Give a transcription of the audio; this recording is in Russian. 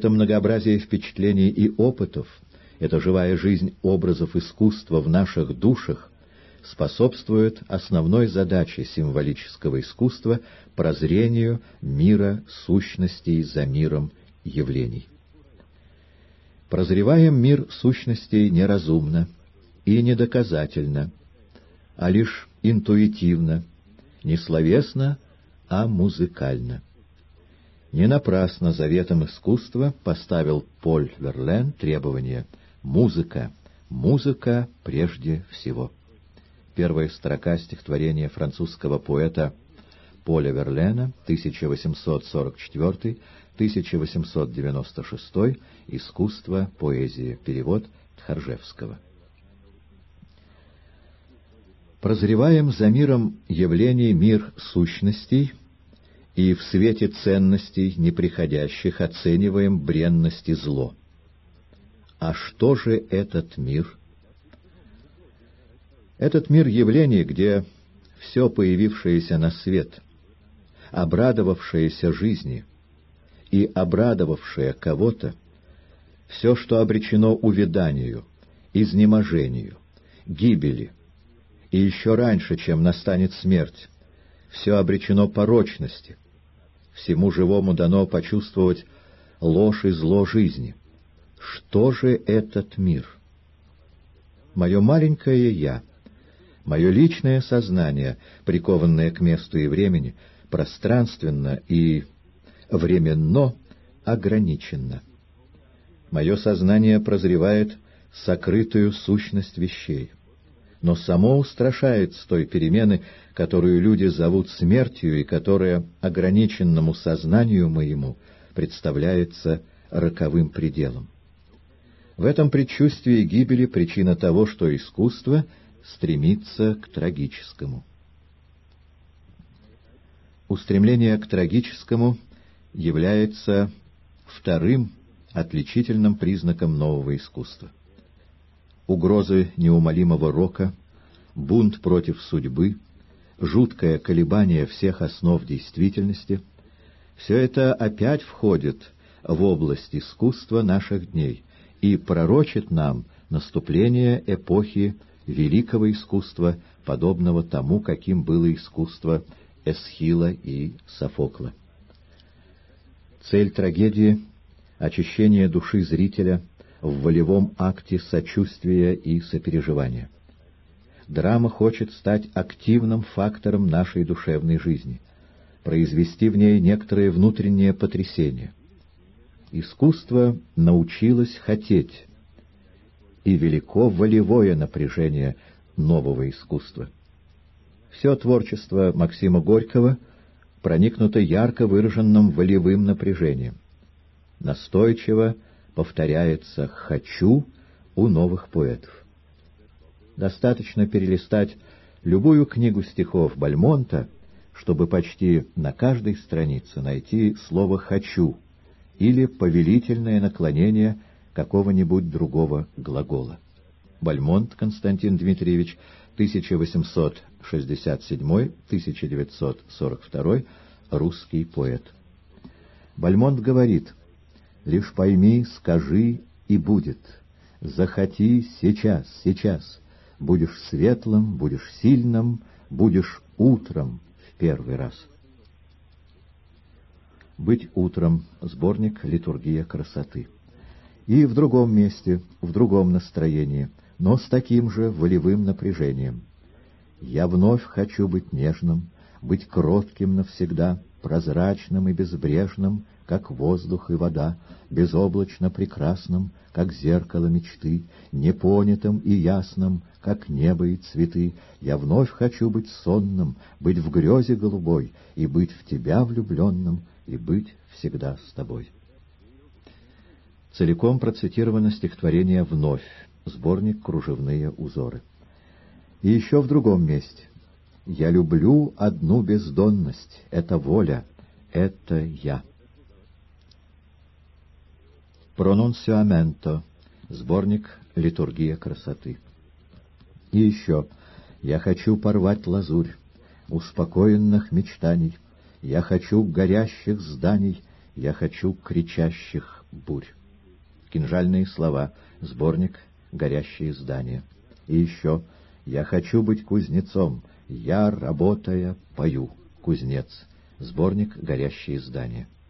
Это многообразие впечатлений и опытов, эта живая жизнь образов искусства в наших душах способствует основной задаче символического искусства — прозрению мира сущностей за миром явлений. Прозреваем мир сущностей неразумно и недоказательно, а лишь интуитивно, не словесно, а музыкально. Не напрасно заветом искусства поставил Поль Верлен требование «музыка, музыка прежде всего». Первая строка стихотворения французского поэта Поля Верлена, 1844-1896, «Искусство поэзии», перевод Тхаржевского. Прозреваем за миром явлений мир сущностей, и в свете ценностей неприходящих оцениваем бренность и зло. А что же этот мир? Этот мир явлений, где все появившееся на свет, обрадовавшееся жизни и обрадовавшее кого-то, все, что обречено увяданию, изнеможению, гибели, и еще раньше, чем настанет смерть, все обречено порочности, всему живому дано почувствовать ложь и зло жизни. Что же этот мир? Мое маленькое «я», мое личное сознание, прикованное к месту и времени, пространственно и временно ограниченно. Мое сознание прозревает сокрытую сущность вещей, но само устрашается той перемены, которую люди зовут смертью и которая ограниченному сознанию моему представляется роковым пределом. В этом предчувствии гибели причина того, что искусство стремится к трагическому. Устремление к трагическому является вторым отличительным признаком нового искусства. Угрозы неумолимого рока, бунт против судьбы, жуткое колебание всех основ действительности — все это опять входит в область искусства наших дней и пророчит нам наступление эпохи великого искусства, подобного тому, каким было искусство Эсхила и Софокла. Цель трагедии — очищение души зрителя в волевом акте сочувствия и сопереживания. Драма хочет стать активным фактором нашей душевной жизни, произвести в ней некоторое внутреннее потрясение. Искусство научилось хотеть, и велико волевое напряжение нового искусства. Все творчество Максима Горького проникнуто ярко выраженным волевым напряжением. Настойчиво повторяется «хочу» у новых поэтов. Достаточно перелистать любую книгу стихов Бальмонта, чтобы почти на каждой странице найти слово «хочу» или повелительное наклонение какого-нибудь другого глагола. Бальмонт Константин Дмитриевич, 1867-1942, русский поэт. Бальмонт говорит: «Лишь пойми, скажи, и будет. Захоти сейчас, сейчас. Будешь светлым, будешь сильным, будешь утром в первый раз». «Быть утром» — сборник «Литургия красоты». И в другом месте, в другом настроении, но с таким же волевым напряжением. «Я вновь хочу быть нежным, быть кротким навсегда, прозрачным и безбрежным, как воздух и вода, безоблачно прекрасным, как зеркало мечты, непонятым и ясным, как небо и цветы. Я вновь хочу быть сонным, быть в грезе голубой, и быть в тебя влюбленным, и быть всегда с тобой». Целиком процитировано стихотворение «Вновь», сборник «Кружевные узоры». И еще в другом месте: «Я люблю одну бездонность, это воля, это я». «Пронунсиаменто», сборник «Литургия красоты». И еще: «Я хочу порвать лазурь успокоенных мечтаний, я хочу горящих зданий, я хочу кричащих бурь. Кинжальные слова, сборник «Горящие здания». И еще «Я хочу быть кузнецом, я, работая, пою». Кузнец, сборник «Горящие здания».